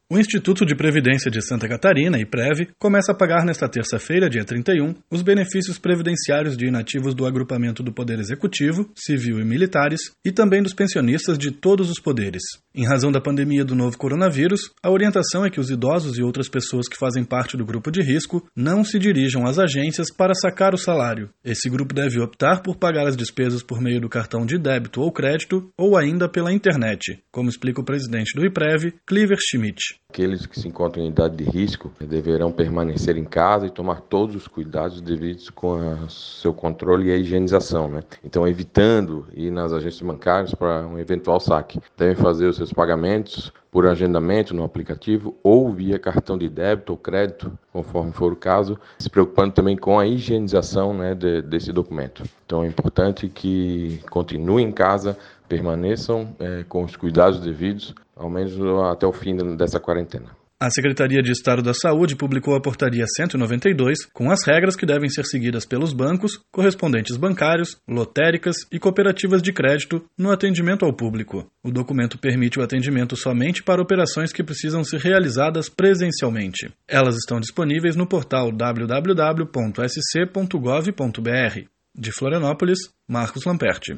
O Instituto de Previdência de Santa Catarina, IPREV, começa a pagar nesta terça-feira, dia 31, os benefícios previdenciários de inativos do agrupamento do Poder Executivo, Civil e Militares e também dos pensionistas de todos os poderes. Em razão da pandemia do novo coronavírus, a orientação é que os idosos e outras pessoas que fazem parte do grupo de risco não se dirijam às agências para sacar o salário. Esse grupo deve optar por pagar as despesas por meio do cartão de débito ou crédito ou ainda pela internet, como explica o presidente do IPREV, Cliver Schmidt. Aqueles que se encontram em idade de risco deverão permanecer em casa e tomar todos os cuidados devidos com seu controle e a higienização, né? Então, evitando ir nas agências bancárias para um eventual saque. Devem fazer os seus pagamentos por agendamento no aplicativo ou via cartão de débito ou crédito, conforme for o caso, se preocupando também com a higienização, né, desse documento. Então, é importante que continuem em casa, permaneçam com os cuidados devidos, ao menos até o fim dessa quarentena. A Secretaria de Estado da Saúde publicou a Portaria 192 com as regras que devem ser seguidas pelos bancos, correspondentes bancários, lotéricas e cooperativas de crédito no atendimento ao público. O documento permite o atendimento somente para operações que precisam ser realizadas presencialmente. Elas estão disponíveis no portal www.sc.gov.br. De Florianópolis, Marcos Lamperti.